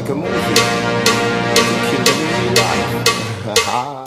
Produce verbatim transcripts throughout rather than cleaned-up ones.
a movie. Kill them in real life.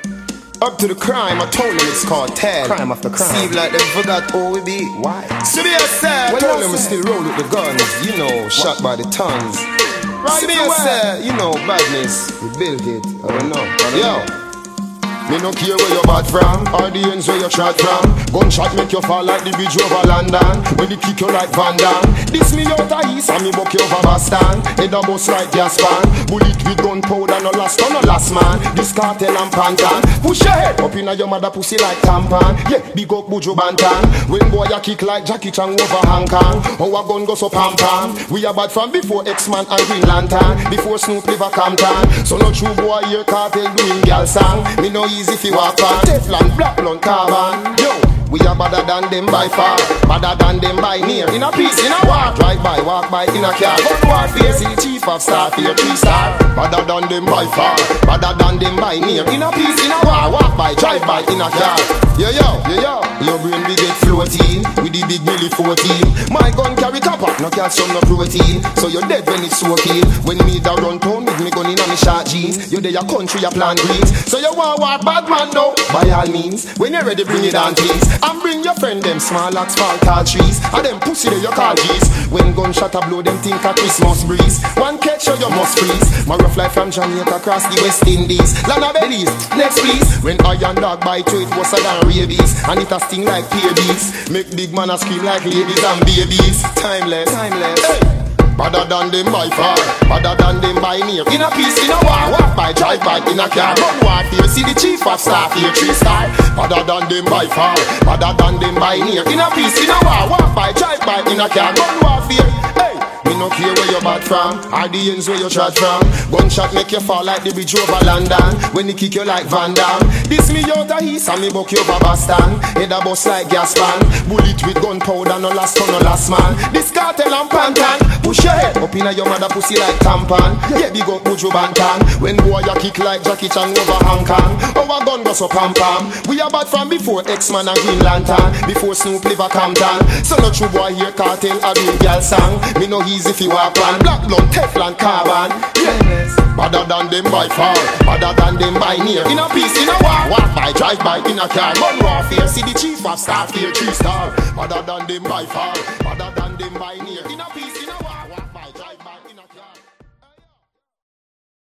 Up to the crime, I told them it's called Ted. Crime after crime. Seem like they forgot who we be. Why? So me I said, Well, told I them we said. still roll with the guns. You know, shot by the tons. Right, so me I said, you know, badness. We built it. I don't know. I don't Yo. know. Me no care where you bad from, or the ends where you shot from. Gunshot make you fall like the bridge over London. When they kick you like Van Damme. This me out of east and me buck you over Boston. Head a bust like gas pan. Bullet with gunpowder, no last on no last man. This cartel and pantan. Push your head up inna your mother pussy like tampon. Yeah, big up Buju Bantan. When boy a kick like Jackie Chan over Hong Kong. Our gun go so pam pam. We are bad from before X-Man and Green Lantern. Before Snoop live a Compton. So no true boy here cartel doing gal song. Me no easy fi walk on Teflon, black blunt carbon. Yo, we are better than them by far, better than them by near. In a peace, in a war, drive by, walk by, in a car. Gun warfare, see the chief of staff here, three star. Better than them by far, better than them by near. In a peace, in a war, walk by, drive by, in a car. Yo yo, yo yo, your brain we get floating with the big Millie fourteen. My gun carry copper, no calcium, no protein. So you're dead when it's soaking. When me da run town with me gun in on me short jeans. You there your country, you plant greens. So you want war bad man now, by all means. When you're ready, bring it on please. And bring your friend them small axe fall tall trees. And them pussy they you call G's. When gunshot a blow them think a Christmas breeze. One catch so you must freeze. My rough life from Jamaica across the West Indies. Land of Belize, next please. When iron dog bite you it was a than rabies. And it a sting like babies. Make big man a scream like ladies and babies. Timeless, timeless. Hey. Better than them by far, better than them by near. In a peace, in a war, walk by, drive by, in a car. Gun warfare, see the chief of staff here, three star. Better than them by far, better than them by near. In a peace, in a war, walk by, drive by, in a car. Gun warfare, hey. Me no care where you bad from, or the ends where you trot from. Gunshot make you fall like the bridge over London. When he kick you like Van Damme. This me out of east and me buck you over Boston. Head a bust like gas pan. Bullet with gunpowder, no last on no last man. This cartel and pantan. Push your head up inna your mother pussy like tampon. Yeah, big up Buju Bantan. When boy you kick like Jackie Chan over Hong Kong. Our gun go so pam pam. We are bad from before X-Man and Green Lantern. Before Snoop live a Compton. So no true boy here cartel a real girl song. Me no easy fi walk on black blunt Teflon carbon. Yes, better than them by far, better than them by near. In a peace, in a war, walk by, drive by, in a car. Gun warfare, see the chief of staff here, three star. Better than them by far, better than them by near. In a